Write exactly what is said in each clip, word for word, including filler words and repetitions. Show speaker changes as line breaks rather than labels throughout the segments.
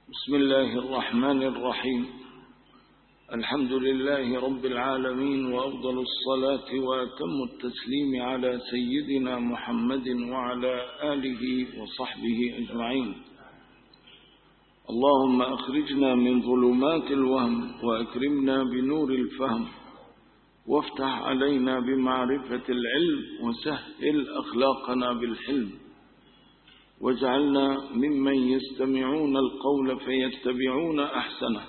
بسم الله الرحمن الرحيم. الحمد لله رب العالمين، وأفضل الصلاة وأتم التسليم على سيدنا محمد وعلى آله وصحبه أجمعين. اللهم أخرجنا من ظلمات الوهم وأكرمنا بنور الفهم، وافتح علينا بمعرفة العلم، وسهل أخلاقنا بالحلم، واجعلنا ممن يستمعون القول فيتبعون أحسنه.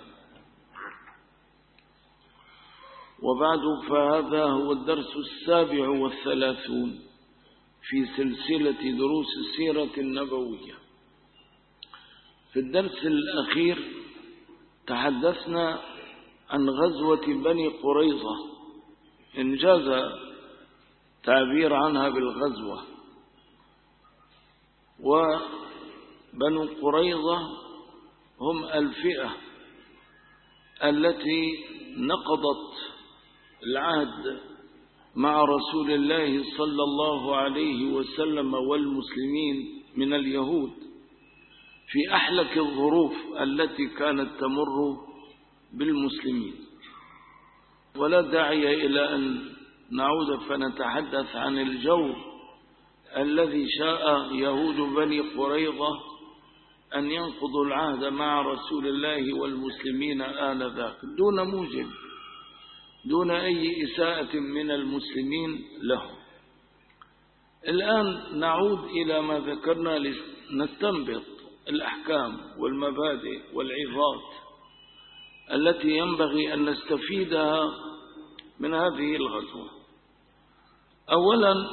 وبعد، فهذا هو الدرس السابع والثلاثون في سلسلة دروس السيرة النبوية. في الدرس الأخير تحدثنا عن غزوة بني قريظة، إنجاز تعبير عنها بالغزوة. وبنو قريظة هم الفئة التي نقضت العهد مع رسول الله صلى الله عليه وسلم والمسلمين من اليهود في أحلك الظروف التي كانت تمر بالمسلمين. ولا داعي إلى أن نعود فنتحدث عن الجو الذي شاء يهود بني قريظة أن ينقضوا العهد مع رسول الله والمسلمين آنذاك دون موجب، دون أي إساءة من المسلمين لهم. الآن نعود إلى ما ذكرنا لنستنبط الأحكام والمبادئ والعظات التي ينبغي أن نستفيدها من هذه الغزوة. أولا،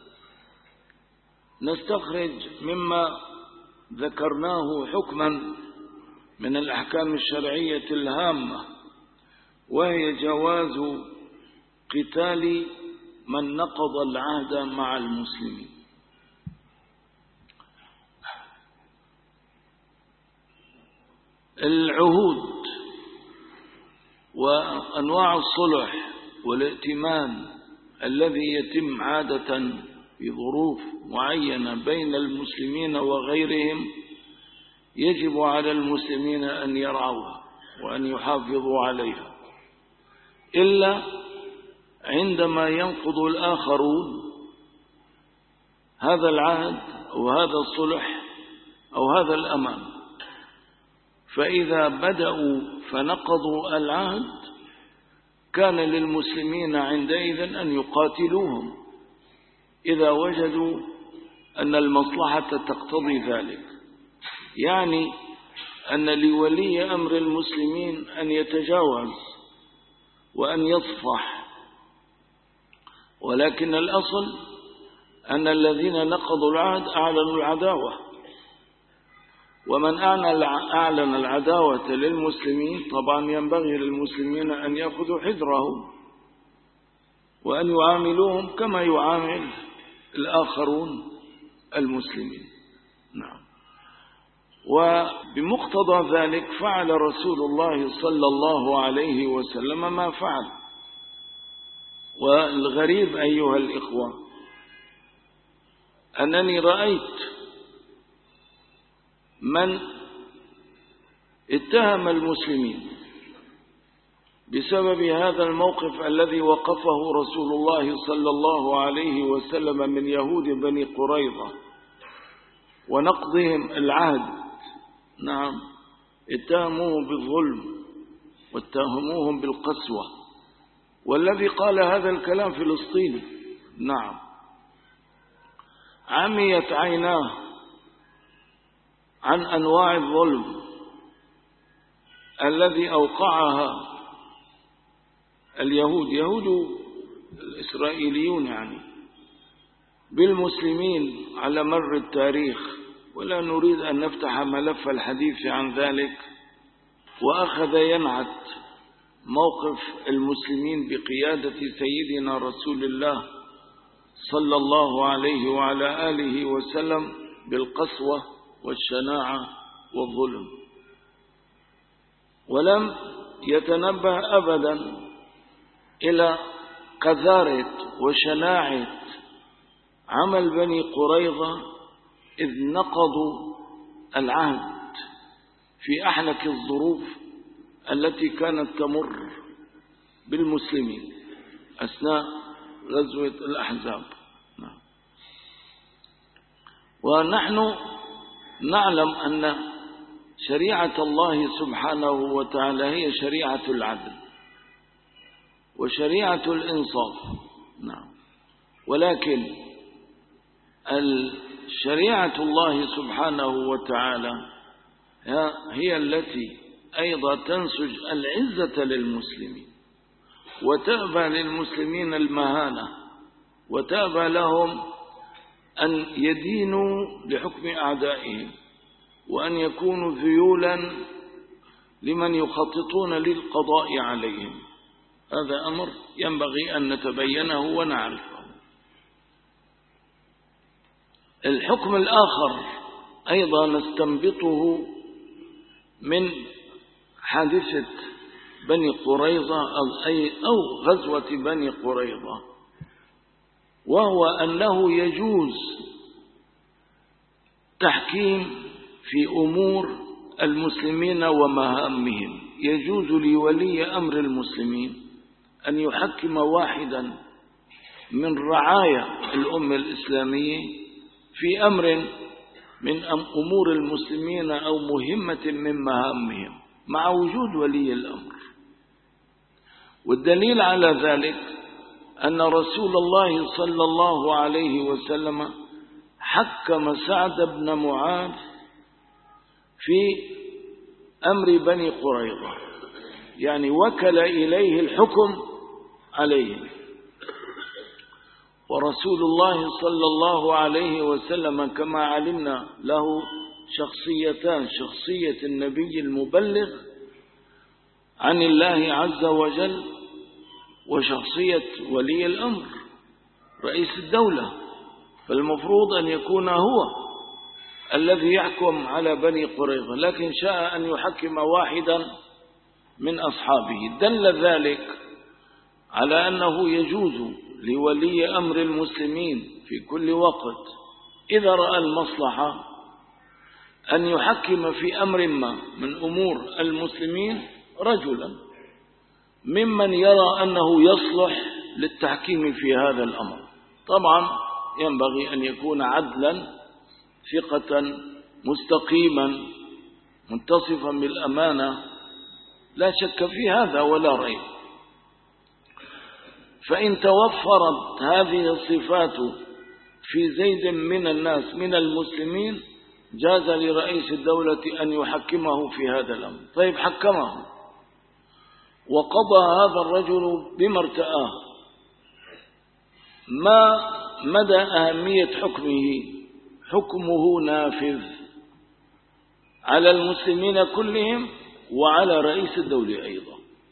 نستخرج مما ذكرناه حكما من الأحكام الشرعية الهامة، وهي جواز قتال من نقض العهد مع المسلمين. العهود وأنواع الصلح والائتمان الذي يتم عادة في ظروف معينة بين المسلمين وغيرهم يجب على المسلمين أن يرعوها وأن يحافظوا عليها، إلا عندما ينقض الآخرون هذا العهد أو هذا الصلح أو هذا الأمان. فإذا بدأوا فنقضوا العهد كان للمسلمين عندئذ أن يقاتلوهم إذا وجدوا أن المصلحة تقتضي ذلك، يعني أن لولي أمر المسلمين أن يتجاوز وأن يصفح. ولكن الأصل أن الذين نقضوا العهد أعلنوا العداوة، ومن أعلن العداوة للمسلمين طبعا ينبغي للمسلمين أن يأخذوا حذرهم وأن يعاملوهم كما يعامل الآخرون المسلمين. نعم. وبمقتضى ذلك فعل رسول الله صلى الله عليه وسلم ما فعل. والغريب أيها الإخوة أنني رأيت من اتهم المسلمين بسبب هذا الموقف الذي وقفه رسول الله صلى الله عليه وسلم من يهود بني قريظة ونقضهم العهد. نعم، اتهموه بالظلم واتهموهم بالقسوة، والذي قال هذا الكلام فلسطيني. نعم، عميت عيناه عن أنواع الظلم الذي أوقعها اليهود، يهود الإسرائيليون يعني، بالمسلمين على مر التاريخ. ولا نريد أن نفتح ملف الحديث عن ذلك. وأخذ ينعت موقف المسلمين بقيادة سيدنا رسول الله صلى الله عليه وعلى آله وسلم بالقسوة والشناعة والظلم، ولم يتنبه أبدا إلى قذارة وشناعة عمل بني قريظة إذ نقضوا العهد في أحنك الظروف التي كانت تمر بالمسلمين أثناء غزوة الأحزاب. ونحن نعلم أن شريعة الله سبحانه وتعالى هي شريعة العدل وشريعة الإنصاف. نعم. ولكن شريعة الله سبحانه وتعالى هي التي أيضا تنسج العزة للمسلمين وتأبى للمسلمين المهانة وتأبى لهم أن يدينوا لحكم أعدائهم وأن يكونوا ذيولا لمن يخططون للقضاء عليهم. هذا أمر ينبغي أن نتبينه ونعرفه. الحكم الآخر أيضا نستنبطه من حادثة بني قريظة أو غزوة بني قريظة، وهو أنه يجوز تحكيم في أمور المسلمين ومهامهم. يجوز لولي أمر المسلمين أن يحكم واحدا من رعايا الأمة الإسلامية في أمر من أمور المسلمين أو مهمة من مهامهم مع وجود ولي الأمر. والدليل على ذلك أن رسول الله صلى الله عليه وسلم حكم سعد بن معاذ في أمر بني قريظة، يعني وكل إليه الحكم عليهم. ورسول الله صلى الله عليه وسلم كما علمنا له شخصيتان: شخصية النبي المبلغ عن الله عز وجل، وشخصية ولي الأمر رئيس الدولة. فالمفروض أن يكون هو الذي يحكم على بني قريظة، لكن شاء أن يحكم واحدا من أصحابه. دل ذلك على أنه يجوز لولي أمر المسلمين في كل وقت إذا رأى المصلحة أن يحكم في أمر ما من أمور المسلمين رجلا ممن يرى أنه يصلح للتحكيم في هذا الأمر. طبعا ينبغي أن يكون عدلا ثقة مستقيما متصفا بالأمانة، لا شك في هذا ولا ريب. فإن توفرت هذه الصفات في زيد من الناس من المسلمين جاز لرئيس الدولة أن يحكمه في هذا الأمر. طيب حكمه وقضى هذا الرجل بما ارتآه، ما مدى أهمية حكمه؟ حكمه نافذ على المسلمين كلهم وعلى رئيس الدولة أيضا.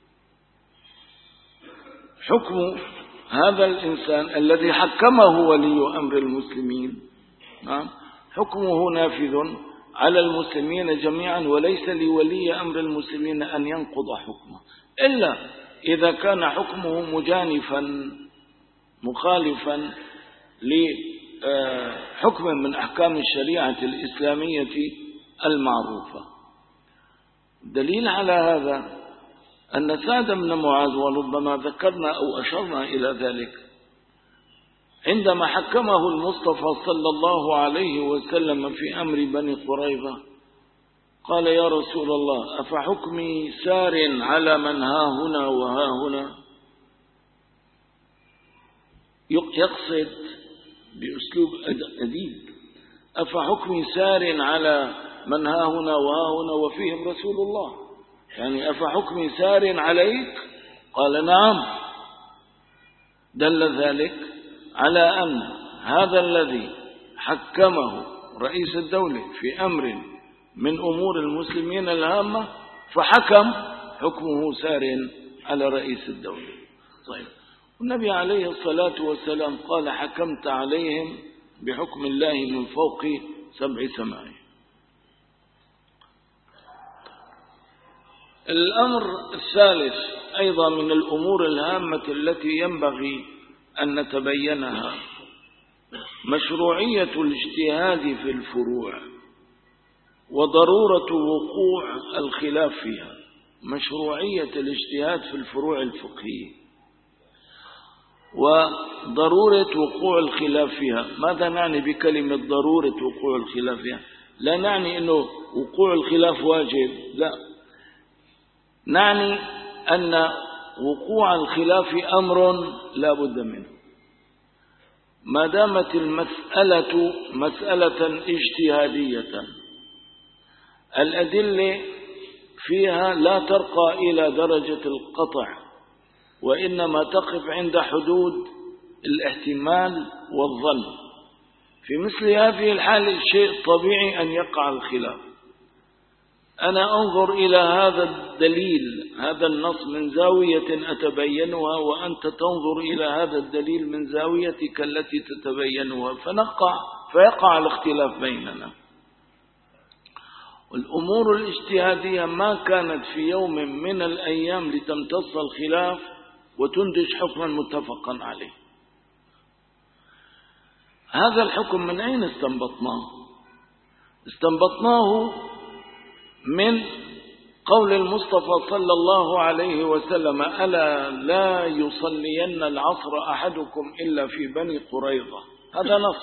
حكم هذا الإنسان الذي حكمه ولي أمر المسلمين حكمه نافذ على المسلمين جميعا، وليس لولي أمر المسلمين أن ينقض حكمه إلا إذا كان حكمه مجانفا مخالفا لحكم من أحكام الشريعة الإسلامية المعروفة. دليل على هذا أن سعد بن معاذ، وربما ذكرنا أو أشرنا إلى ذلك، عندما حكمه المصطفى صلى الله عليه وسلم في أمر بني قريظة قال: يا رسول الله، أفحكمي سار على من ها هنا وها هنا؟ يقصد بأسلوب أديب: أفحكمي سار على من ها هنا وها هنا وفيهم رسول الله، يعني أفحكمي سار عليك؟ قال: نعم. دل ذلك على أن هذا الذي حكمه رئيس الدولة في أمر من أمور المسلمين الهامة فحكم حكمه سار على رئيس الدولة. طيب، النبي عليه الصلاة والسلام قال: حكمت عليهم بحكم الله من فوق سبع سماء. الأمر الثالث أيضا من الأمور الهامة التي ينبغي أن وضرورة وقوع الخلاف فيها، مشروعية الاجتهاد في الفروع الفقهية وضرورة وقوع الخلاف فيها. ماذا نعني بكلمة ضرورة وقوع الخلاف فيها؟ لا نعني أنه وقوع الخلاف واجب، لا، نعني أن وقوع الخلاف أمر لا بد منه. ما دامت المسألة مسألة اجتهادية الأدلة فيها لا ترقى إلى درجة القطع، وإنما تقف عند حدود الاحتمال والظن. في مثل هذه الحالة شيء طبيعي أن يقع الخلاف. أنا أنظر إلى هذا الدليل، هذا النص من زاوية أتبينها، وأنت تنظر إلى هذا الدليل من زاويتك التي تتبينها، فنقع فيقع الاختلاف بيننا. والأمور الاجتهادية ما كانت في يوم من الأيام لتمتص الخلاف وتنتج حكما متفقا عليه. هذا الحكم من أين استنبطناه؟ استنبطناه من قول المصطفى صلى الله عليه وسلم: ألا لا يصلين العصر أحدكم إلا في بني قريظة. هذا نص،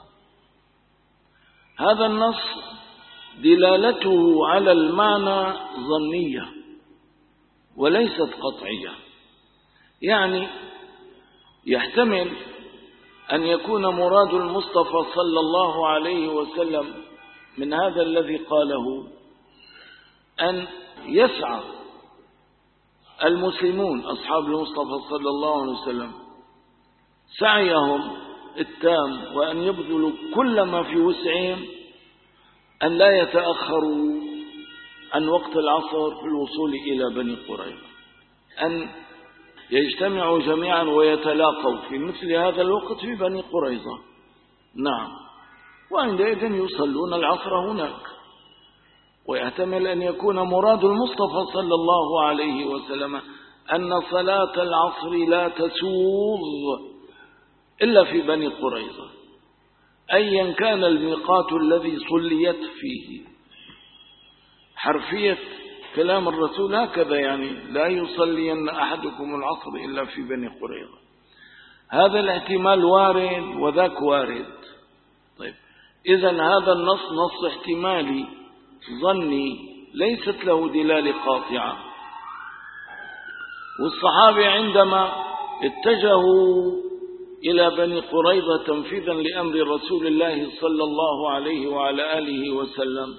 هذا النص دلالته على المعنى ظنية وليست قطعية. يعني يحتمل أن يكون مراد المصطفى صلى الله عليه وسلم من هذا الذي قاله أن يسعى المسلمون أصحاب المصطفى صلى الله عليه وسلم سعيهم التام، وأن يبذلوا كل ما في وسعهم أن لا يتأخروا عن وقت العصر في الوصول إلى بني قريظة، أن يجتمعوا جميعا ويتلاقوا في مثل هذا الوقت في بني قريظة. نعم، وعندئذ يصلون العصر هناك. ويحتمل أن يكون مراد المصطفى صلى الله عليه وسلم أن صلاة العصر لا تسوغ إلا في بني قريظة، أيا كان الميقات الذي صليت فيه. حرفية كلام الرسول هكذا، يعني لا يصلين أحدكم العصر إلا في بني قريظة. هذا الاحتمال وارد وذاك وارد. طيب، إذن هذا النص نص احتمالي ظني ليست له دلالة قاطعة. والصحابة عندما اتجهوا إلى بني قريظة تنفيذا لأمر رسول الله صلى الله عليه وعلى آله وسلم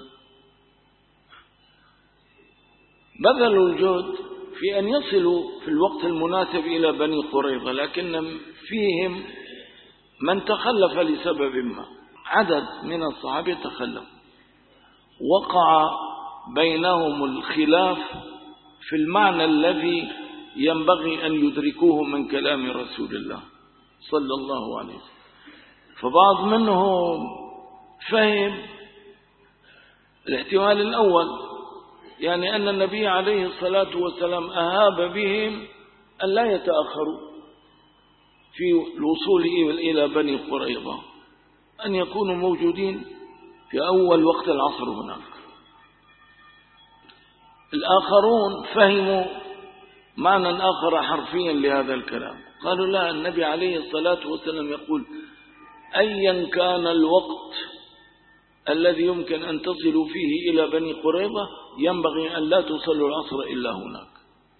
بذلوا الجهد في أن يصلوا في الوقت المناسب إلى بني قريظة، لكن فيهم من تخلف لسبب ما، عدد من الصحابة تخلف، وقع بينهم الخلاف في المعنى الذي ينبغي أن يدركوه من كلام رسول الله صلى الله عليه وسلم. فبعض منهم فهم الاحتمال الأول، يعني أن النبي عليه الصلاة والسلام أهاب بهم أن لا يتأخروا في الوصول إلى بني قريظة، أن يكونوا موجودين في أول وقت العصر هناك. الآخرون فهموا معنى آخر حرفيا لهذا الكلام، قالوا لا، النبي عليه الصلاة والسلام يقول: أيا كان الوقت الذي يمكن أن تصلوا فيه إلى بني قريظة ينبغي أن لا تصلوا العصر إلا هناك.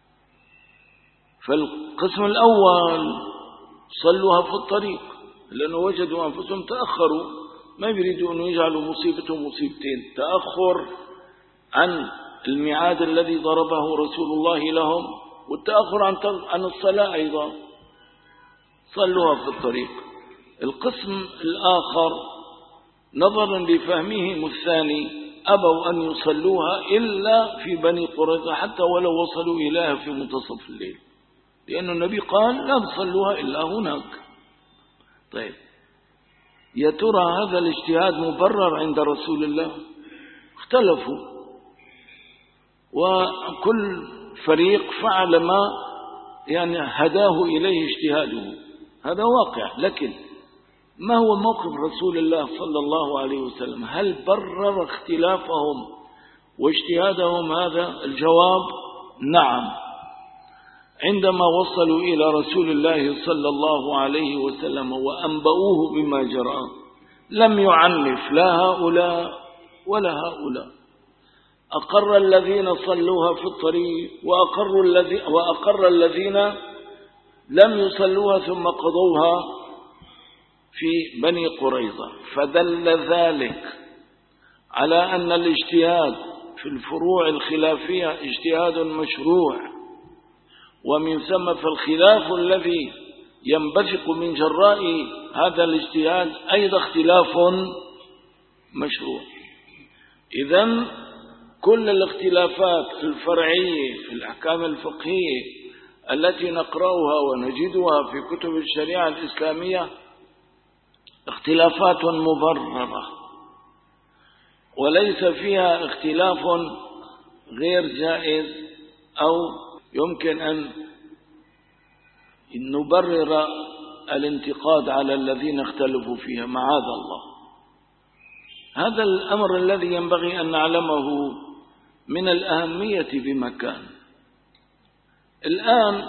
فالقسم الأول صلوها في الطريق، لأنه وجدوا أنفسهم تأخروا، ما يريدوا أن يجعلوا مصيبتهم مصيبتين: تأخر عن الميعاد الذي ضربه رسول الله لهم، والتأخر عن عن الصلاة أيضا، صلوها في الطريق. القسم الآخر نظرا لفهمهم الثاني أبوا أن يصلوها إلا في بني قريظة حتى ولو وصلوا إليها في منتصف الليل، لأن النبي قال: لا تصلوها إلا هناك. طيب، يا ترى هذا الاجتهاد مبرر عند رسول الله؟ اختلفوا، وكل فريق فعل ما يعني هداه إليه اجتهاده، هذا واقع. لكن ما هو موقف رسول الله صلى الله عليه وسلم؟ هل برر اختلافهم واجتهادهم هذا؟ الجواب نعم. عندما وصلوا إلى رسول الله صلى الله عليه وسلم وأنبؤوه بما جرى لم يعنف لا هؤلاء ولا هؤلاء، أقر الذين صلوها في الطريق وأقر, الذي وأقر الذين لم يصلوها ثم قضوها في بني قريظة. فدل ذلك على أن الاجتهاد في الفروع الخلافية اجتهاد مشروع، ومن ثم فالخلاف الذي ينبثق من جراء هذا الاجتهاد أيضا اختلاف مشروع. إذن كل الاختلافات الفرعية في الأحكام الفقهية التي نقرأها ونجدها في كتب الشريعة الإسلامية اختلافات مبررة، وليس فيها اختلاف غير جائز أو يمكن أن نبرر الانتقاد على الذين اختلفوا فيها، معاذ الله. هذا الأمر الذي ينبغي أن نعلمه من الأهمية بمكان. الآن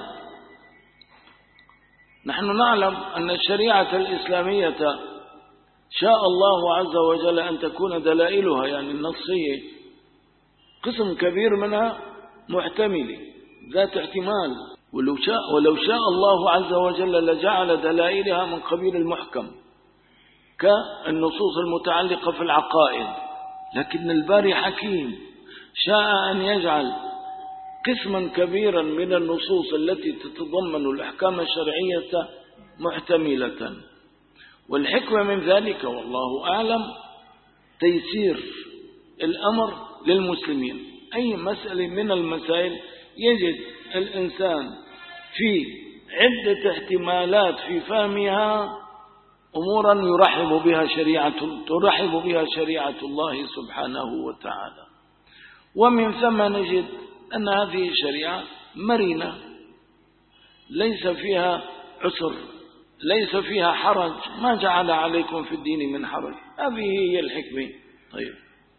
نحن نعلم أن الشريعة الإسلامية شاء الله عز وجل أن تكون دلائلها يعني النصية قسم كبير منها محتمل ذات احتمال، ولو شاء, ولو شاء الله عز وجل لجعل دلائلها من قبيل المحكم كالنصوص المتعلقة في العقائد. لكن الباري حكيم شاء أن يجعل قسما كبيرا من النصوص التي تتضمن الأحكام الشرعية محتملة، والحكمة من ذلك والله أعلم تيسير الأمر للمسلمين. أي مسألة من المسائل يجد الإنسان في عدة احتمالات في فهمها أمورا يرحب بها شريعة ترحب بها شريعة الله سبحانه وتعالى، ومن ثم نجد أن هذه الشريعة مرنة ليس فيها عسر، ليس فيها حرج، ما جعل عليكم في الدين من حرج. هذه هي الحكمة. طيب،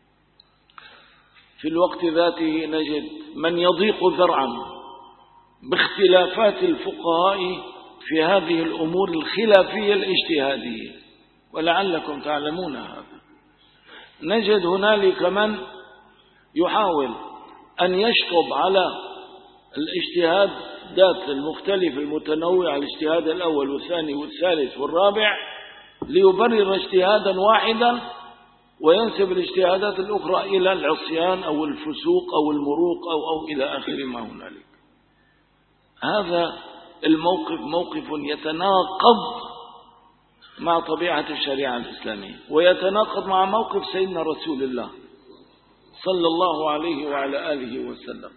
في الوقت ذاته نجد من يضيق ذرعا باختلافات الفقهاء في هذه الأمور الخلافية الاجتهادية، ولعلكم تعلمون هذا. نجد هنالك من يحاول أن يشطب على الاجتهاد ذات المختلف المتنوع، الاجتهاد الأول والثاني والثالث والرابع، ليبرر اجتهادا واحدا وينسب الاجتهادات الأخرى إلى العصيان أو الفسوق أو المروق أو, أو إلى آخر ما هنالك. هذا الموقف موقف يتناقض مع طبيعة الشريعة الإسلامية، ويتناقض مع موقف سيدنا رسول الله صلى الله عليه وعلى آله وسلم.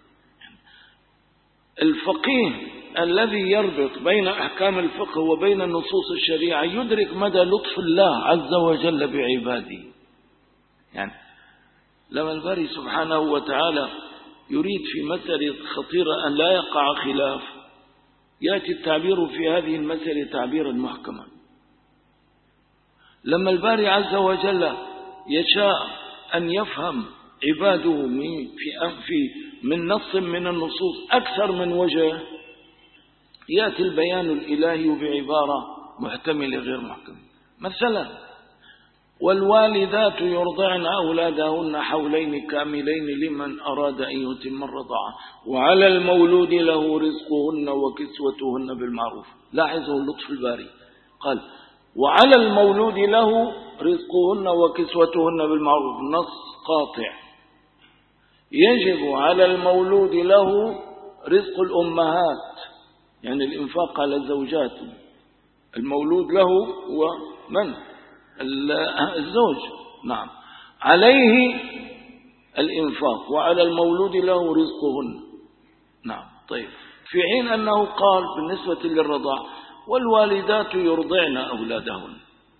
الفقيه الذي يربط بين أحكام الفقه وبين النصوص الشريعة يدرك مدى لطف الله عز وجل بعباده. يعني لما الباري سبحانه وتعالى يريد في مسألة خطيرة أن لا يقع خلاف، يأتي التعبير في هذه المسألة تعبيرا محكما. لما الباري عز وجل يشاء أن يفهم عباده في من نص من النصوص أكثر من وجه، يأتي البيان الإلهي بعبارة محتملة غير محكمة. مثلا والوالدات يرضعن أولادهن حولين كاملين لمن أراد أن يتم الرضاعة وعلى المولود له رزقهن وكسوتهن بالمعروف. لاحظوا اللطف الباري، قال وعلى المولود له رزقهن وكسوتهن بالمعروف، نص قاطع. يجب على المولود له رزق الأمهات، يعني الإنفاق على الزوجات. المولود له هو من؟ الزوج، نعم، عليه الإنفاق وعلى المولود له رزقهن، نعم. طيب، في حين أنه قال بالنسبة للرضاع والوالدات يرضعن أولادهن،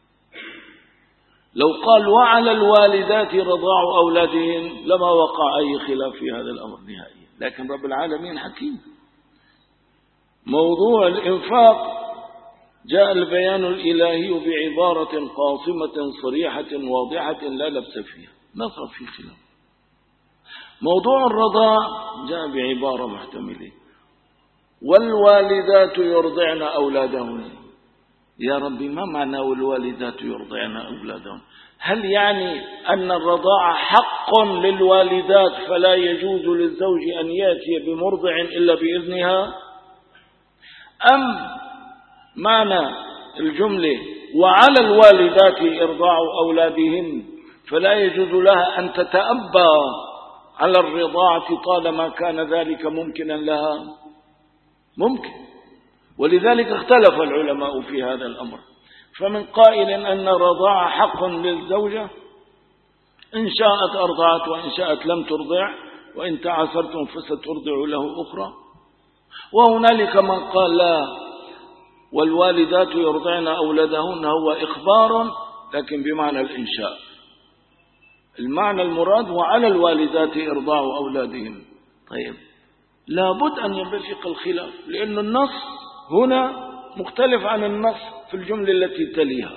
لو قال وعلى الوالدات رضاع أولادهن لما وقع أي خلاف في هذا الأمر نهائيا. لكن رب العالمين حكيم. موضوع الإنفاق جاء البيان الإلهي بعبارة قاصمة صريحة واضحة لا لبس فيها، ما صار في خلاف. موضوع الرضاع جاء بعبارة محتملة: والوالدات يرضعن أولادهن. يا ربي، ما معنى والوالدات يرضعن أولادهن؟ هل يعني أن الرضاعة حق للوالدات فلا يجوز للزوج أن يأتي بمرضع إلا بإذنها؟ أم معنى الجملة وعلى الوالدات إرضاع أولادهن فلا يجوز لها أن تتأبى على الرضاعة طالما كان ذلك ممكنا لها؟ ممكن. ولذلك اختلف العلماء في هذا الأمر، فمن قائل أن الرضاعة حق للزوجة، إن شاءت أرضعت وإن شاءت لم ترضع، وإن تعاسرتم فسترضع له أخرى. وهنالك من قال لا، والوالدات يرضعن أولادهن هو إخبار لكن بمعنى الإنشاء، المعنى المراد وعلى الوالدات إرضاع أولادهم. طيب، لابد أن ينبثق الخلاف، لأن النص هنا مختلف عن النص في الجملة التي تليها.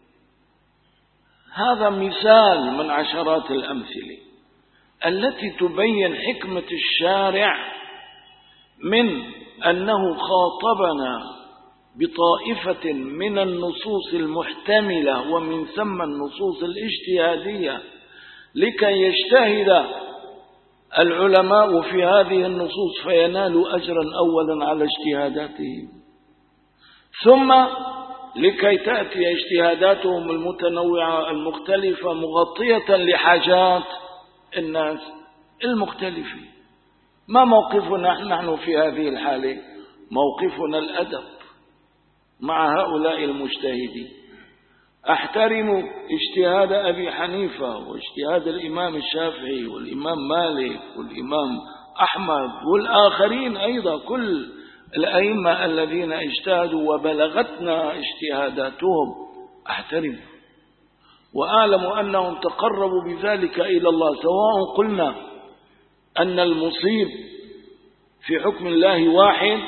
هذا مثال من عشرات الأمثلة التي تبين حكمة الشارع من أنه خاطبنا بطائفة من النصوص المحتملة ومن ثم النصوص الاجتهادية لكي يجتهد العلماء في هذه النصوص فينالوا أجرا أولا على اجتهاداتهم، ثم لكي تأتي اجتهاداتهم المتنوعة المختلفة مغطية لحاجات الناس المختلفة. ما موقفنا نحن في هذه الحالة؟ موقفنا الأدب مع هؤلاء المجتهدين. أحترم اجتهاد أبي حنيفة واجتهاد الإمام الشافعي والإمام مالك والإمام أحمد والآخرين أيضا، كل الأئمة الذين اجتهدوا وبلغتنا اجتهاداتهم أحترم، وأعلم أنهم تقربوا بذلك إلى الله، سواء قلنا أن المصيب في حكم الله واحد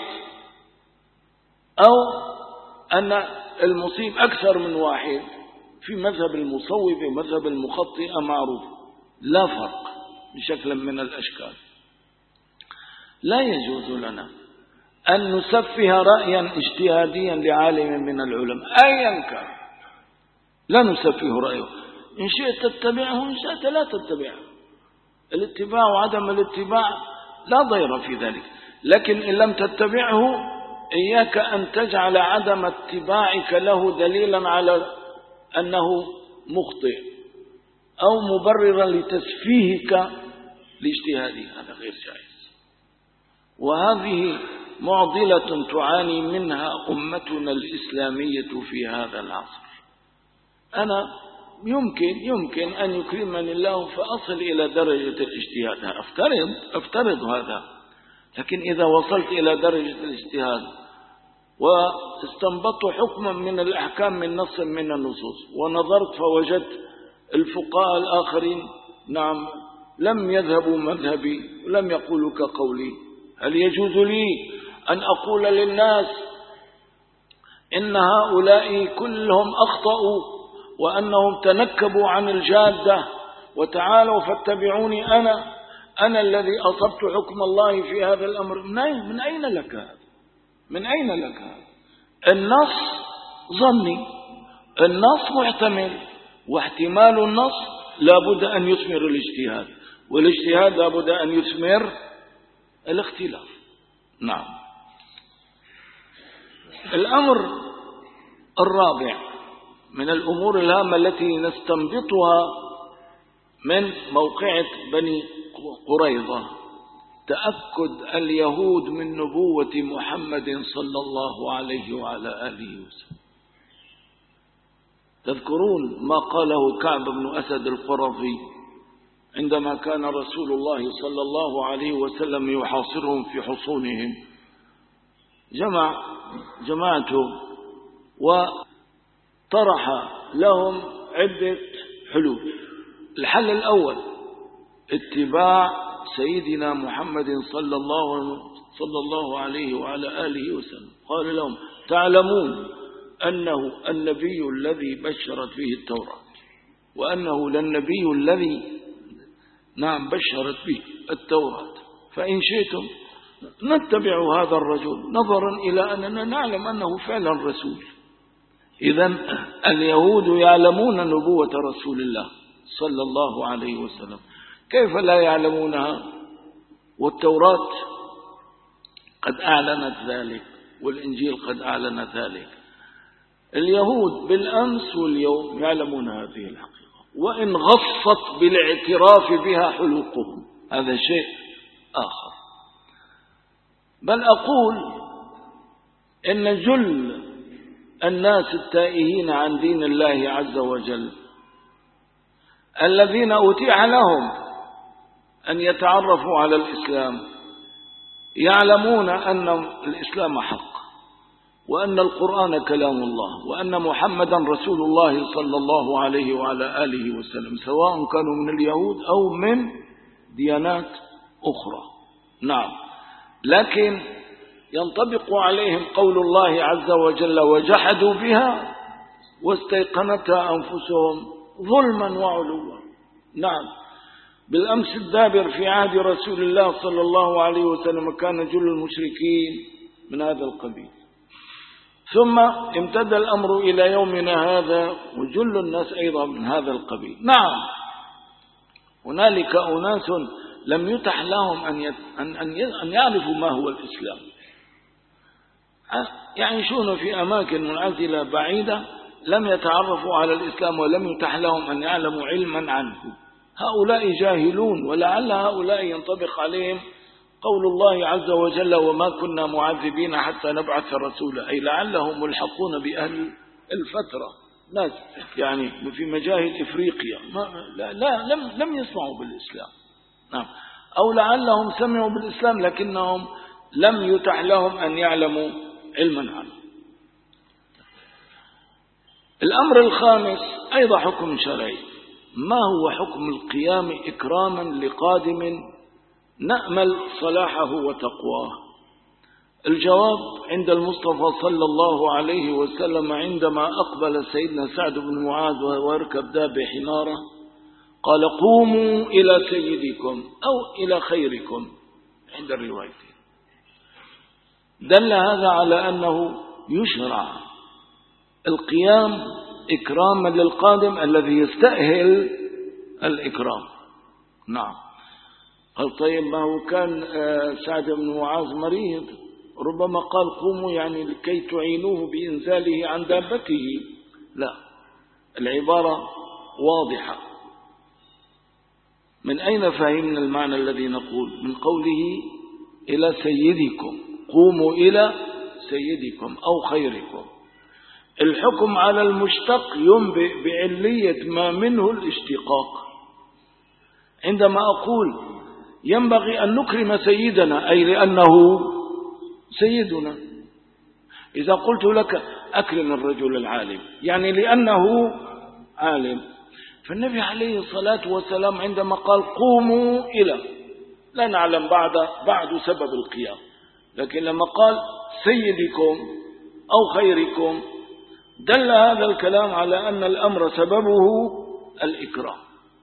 أو أن المصيب أكثر من واحد. في مذهب المصوبة مذهب المخطئة معروف، لا فرق بشكل من الأشكال. لا يجوز لنا أن نسفه رأيا اجتهاديا لعالم من العلماء أيا كان، لا نسفه رأيه. إن شئت تتبعه، إن شئت لا تتبعه. الاتباع وعدم الاتباع لا ضير في ذلك، لكن إن لم تتبعه إياك أن تجعل عدم اتباعك له دليلا على أنه مخطئ أو مبررا لتسفيهك لاجتهاده، هذا غير جائز. وهذه معضلة تعاني منها أمتنا الإسلامية في هذا العصر. أنا يمكن يمكن أن يكرمني الله فأصل إلى درجة الاجتهاد، أفترض أفترض هذا، لكن إذا وصلت إلى درجة الاجتهاد واستنبطت حكما من الأحكام من نص من النصوص ونظرت فوجدت الفقهاء الآخرين نعم لم يذهبوا مذهبي ولم يقولوا كقولي، هل يجوز لي أن أقول للناس إن هؤلاء كلهم أخطأوا وأنهم تنكبوا عن الجادة وتعالوا فاتبعوني أنا أنا الذي أصبت حكم الله في هذا الأمر؟ من أين لك هذا؟ من أين لك هذا؟ النص ظني، النص محتمل، واحتمال النص لابد أن يثمر الاجتهاد، والاجتهاد لابد أن يثمر الاختلاف. نعم. الأمر الرابع من الأمور الهامة التي نستنبطها من موقعة بني قريظة تأكد اليهود من نبوة محمد صلى الله عليه وعلى آله وسلم. تذكرون ما قاله كعب بن أسد القرظي عندما كان رسول الله صلى الله عليه وسلم يحاصرهم في حصونهم، جمع جماعته وطرح لهم عدة حلول. الحل الأول اتباع سيدنا محمد صلى الله صلى الله عليه وعلى آله وسلم. قال لهم: تعلمون أنه النبي الذي بشرت فيه التوراة، وأنه للنبي الذي نعم بشرت به التوراة، فإن شئتم نتبع هذا الرجل نظرا إلى أننا نعلم أنه فعلا رسول. إذن اليهود يعلمون نبوة رسول الله صلى الله عليه وسلم، كيف لا يعلمونها والتوراة قد أعلنت ذلك والإنجيل قد أعلن ذلك. اليهود بالأمس واليوم يعلمون هذه الحقيقة، وإن غصت بالاعتراف بها حلوقهم هذا شيء آخر. بل أقول إن جل الناس التائهين عن دين الله عز وجل الذين أتيح لهم أن يتعرفوا على الإسلام يعلمون أن الإسلام حق، وأن القرآن كلام الله، وأن محمدا رسول الله صلى الله عليه وعلى آله وسلم، سواء كانوا من اليهود أو من ديانات أخرى. نعم، لكن ينطبق عليهم قول الله عز وجل وجحدوا بها واستيقنتها أنفسهم ظلما وعلوا. نعم، بالأمس الدابر في عهد رسول الله صلى الله عليه وسلم كان جل المشركين من هذا القبيل، ثم امتد الأمر إلى يومنا هذا وجل الناس أيضا من هذا القبيل. نعم، هنالك أناس لم يتح لهم أن أن يعرفوا ما هو الإسلام، يعيشون في أماكن منعزلة بعيدة، لم يتعرفوا على الإسلام ولم يتح لهم أن يعلموا علما عنه. هؤلاء جاهلون، ولعل هؤلاء ينطبق عليهم قول الله عز وجل وما كنا معذبين حتى نبعث رسولا، أي لعلهم ملحقون بأهل الفترة، ناس يعني في مجاهل إفريقيا ما لا, لا لم, لم يسمعوا بالإسلام. نعم، أو لعلهم سمعوا بالإسلام لكنهم لم يتح لهم أن يعلموا علما عنه. الأمر الخامس أيضا حكم شرعي. ما هو حكم القيام إكراما لقادم نأمل صلاحه وتقواه؟ الجواب عند المصطفى صلى الله عليه وسلم عندما أقبل سيدنا سعد بن معاذ وهو يركب داب حماره قال قوموا إلى سيدكم أو إلى خيركم عند الروايتين. دل هذا على أنه يشرع القيام إكراما للقادم الذي يستأهل الإكرام. نعم، قال طيب ما هو كان سعد بن معاذ مريض، ربما قال قوموا يعني لكي تعينوه بإنزاله عن دابته. لا، العبارة واضحة. من أين فهمنا المعنى الذي نقول؟ من قوله إلى سيدكم، قوموا إلى سيدكم أو خيركم. الحكم على المشتق ينبئ بعلية ما منه الاشتقاق. عندما أقول ينبغي أن نكرم سيدنا أي لأنه سيدنا. إذا قلت لك أكرم الرجل العالم يعني لأنه عالم. فالنبي عليه الصلاة والسلام عندما قال قوموا إلى، لا نعلم بعد بعد سبب القيام، لكن لما قال سيدكم أو خيركم دل هذا الكلام على أن الأمر سببه الإكرام.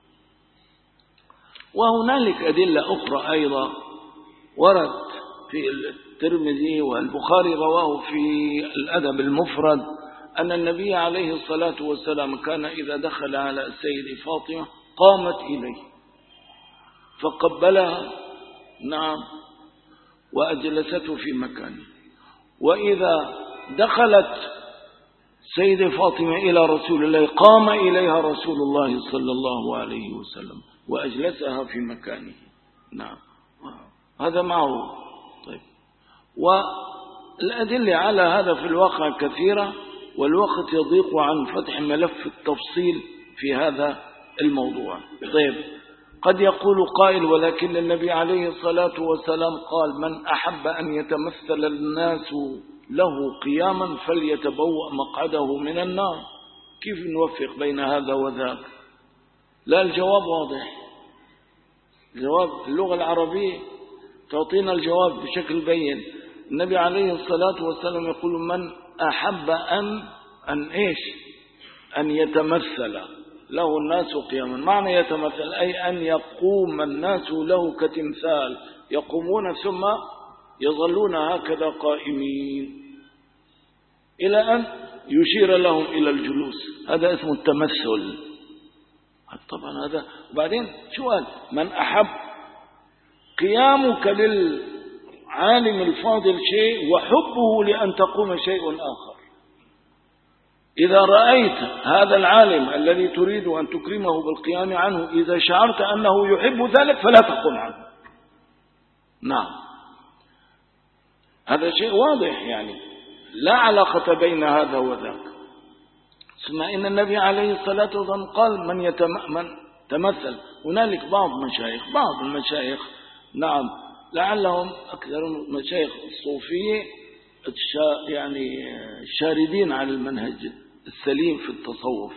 وهنالك أدلة أخرى أيضا ورد في الترمذي والبخاري رواه في الأدب المفرد أن النبي عليه الصلاة والسلام كان إذا دخل على السيدة فاطمة قامت إليه فقبلها، نعم، وأجلسته في مكانه. وإذا دخلت سيدة فاطمة إلى رسول الله قام إليها رسول الله صلى الله عليه وسلم وأجلسها في مكانه. نعم، هذا معروف. طيب، والأدلة على هذا في الواقع كثيرة، والوقت يضيق عن فتح ملف التفصيل في هذا الموضوع. طيب، قد يقول قائل ولكن النبي عليه الصلاة والسلام قال من أحب أن يتمثل الناس له قياما فليتبوأ مقعده من النار. كيف نوفق بين هذا وذاك؟ لا، الجواب واضح. الجواب اللغة العربية تعطينا الجواب بشكل بين. النبي عليه الصلاة والسلام يقول من أحب أن أن إيش أن يتمثل له الناس قياما. معنى يتمثل أي أن يقوم الناس له كتمثال، يقومون ثم يظلون هكذا قائمين إلى أن يشير لهم إلى الجلوس. هذا اسمه التمثل. طبعا هذا. وبعدين سؤال: من أحب قيامك للعالم الفاضل شيء وحبه لأن تقوم شيء آخر. إذا رأيت هذا العالم الذي تريد أن تكرمه بالقيام عنه، إذا شعرت أنه يحب ذلك فلا تقوم عنه. نعم، هذا شيء واضح، يعني لا علاقة بين هذا وذاك. ثم إن النبي عليه الصلاة والسلام قال: من يتمثل تمثل. هنالك بعض مشايخ بعض المشايخ نعم لعلهم أكثر مشايخ الصوفية يعني شاردين على المنهج السليم في التصوف،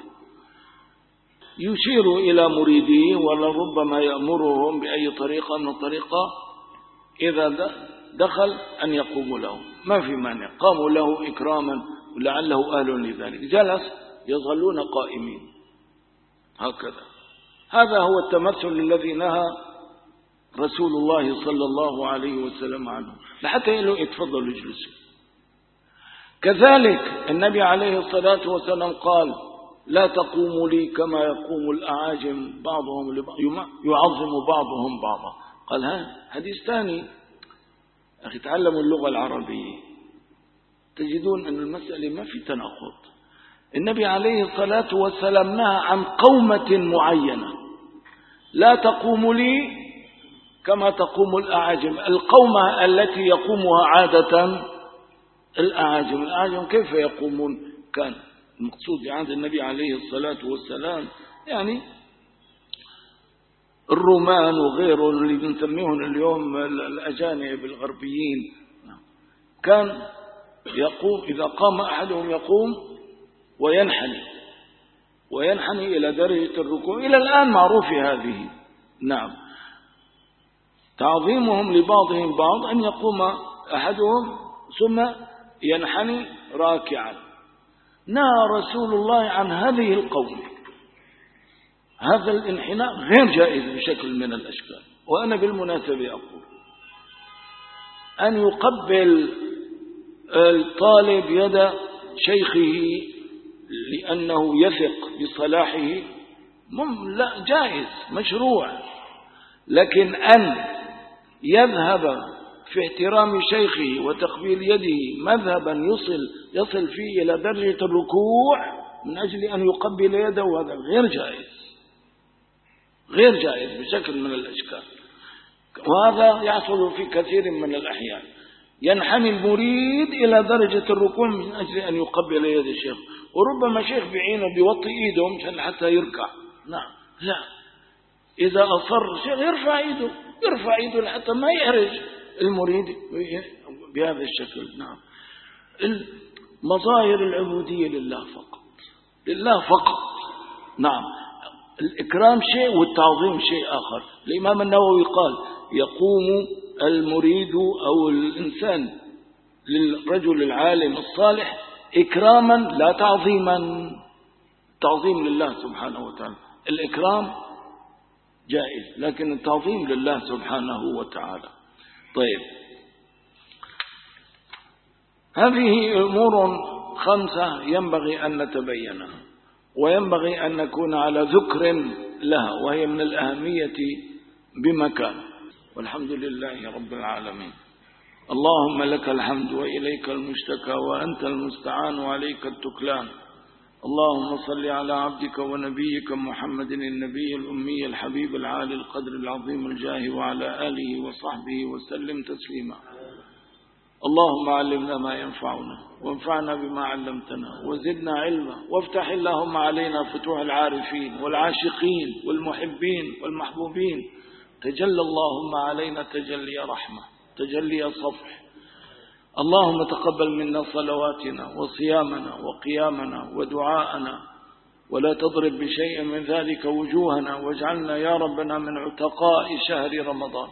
يشير إلى مريديه ولربما يأمرهم بأي طريقة من الطريقة إذا دخل أن يقوموا له، ما في مانع، قاموا له إكراما ولعله أهل لذلك، جلس يظلون قائمين هكذا. هذا هو التمثل الذي نهى رسول الله صلى الله عليه وسلم عنه، لحتى يقولوا اتفضلوا اجلسوا. كذلك النبي عليه الصلاة والسلام قال: لا تقوموا لي كما يقوم الأعاجم بعضهم لبعض يعظم بعضهم بعضا. قال ها حديث ثاني، أخي تعلموا اللغة العربية تجدون أن المسألة ما في تناقض. النبي عليه الصلاة والسلام نهى عن قومة معينة: لا تقوم لي كما تقوم الأعاجم. القومة التي يقومها عادة الأعاجم، الأعاجم كيف يقومون؟ كان المقصود عند النبي عليه الصلاة والسلام يعني الرومان وغيره اللي بنسميهم اليوم الأجانب الغربيين، كان يقوم إذا قام أحدهم يقوم وينحني وينحني إلى درجة الركوع. إلى الآن معروف هذه. نعم، تعظيمهم لبعضهم بعض أن يقوم أحدهم ثم ينحني راكعا. نهى رسول الله عن هذه القوم. هذا الانحناء غير جائز بشكل من الأشكال. وأنا بالمناسبة أقول أن يقبل الطالب يد شيخه لأنه يثق بصلاحه لا جائز مشروع، لكن أن يذهب في احترام شيخه وتقبيل يده مذهبا يصل يصل فيه إلى درجة الركوع من أجل أن يقبل يده، هذا غير جائز غير جائز بشكل من الأشكال. وهذا يحصل في كثير من الأحيان، ينحني المريد إلى درجة الركوع من أجل أن يقبل يد الشيخ، وربما شيخ بعينه بيوطي إيده مشان حتى يركع. نعم، لا، إذا أصر الشيخ يرفع إيده يرفع إيده حتى ما يحرج المريد بهذا الشكل. نعم، المظاهر العبودية لله فقط، لله فقط. نعم، الإكرام شيء والتعظيم شيء آخر. الإمام النووي قال: يقوم المريد أو الإنسان للرجل العالم الصالح إكراما لا تعظيما. تعظيم لله سبحانه وتعالى، الإكرام جائز لكن التعظيم لله سبحانه وتعالى. طيب، هذه أمور خمسة ينبغي أن نتبينها وينبغي أن نكون على ذكر لها، وهي من الأهمية بمكان. والحمد لله رب العالمين. اللهم لك الحمد وإليك المشتكى وأنت المستعان وعليك التكلان. اللهم صل على عبدك ونبيك محمد النبي الأمي الحبيب العالي القدر العظيم الجاه وعلى آله وصحبه وسلم تسليما. اللهم علمنا ما ينفعنا وانفعنا بما علمتنا وزدنا علما، وافتح اللهم علينا فتوح العارفين والعاشقين والمحبين والمحبوبين. تجلى اللهم علينا تجلي رحمة تجلي صفح. اللهم تقبل منا صلواتنا وصيامنا وقيامنا ودعاءنا، ولا تضرب بشيء من ذلك وجوهنا، واجعلنا يا ربنا من عتقاء شهر رمضان.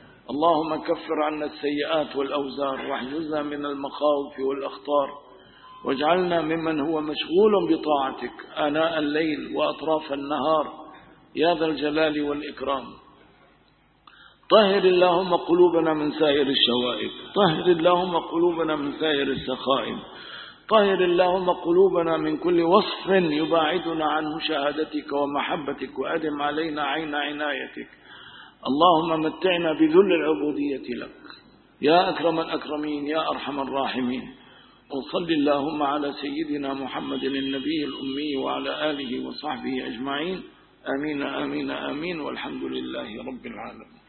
اللهم كفر عنا السيئات والأوزار، واحجزنا من المخاوف والأخطار، واجعلنا ممن هو مشغول بطاعتك آناء الليل وأطراف النهار يا ذا الجلال والإكرام. طهر اللهم قلوبنا من سائر الشوائب، طهر اللهم قلوبنا من سائر السخائم، طهر اللهم قلوبنا من كل وصف يباعدنا عن مشاهدتك ومحبتك، وأدم علينا عين عنايتك. اللهم متعنا بذل العبودية لك يا أكرم الأكرمين يا أرحم الراحمين. وصل اللهم على سيدنا محمد النبي الأمي وعلى آله وصحبه أجمعين. آمين آمين آمين، والحمد لله رب العالمين.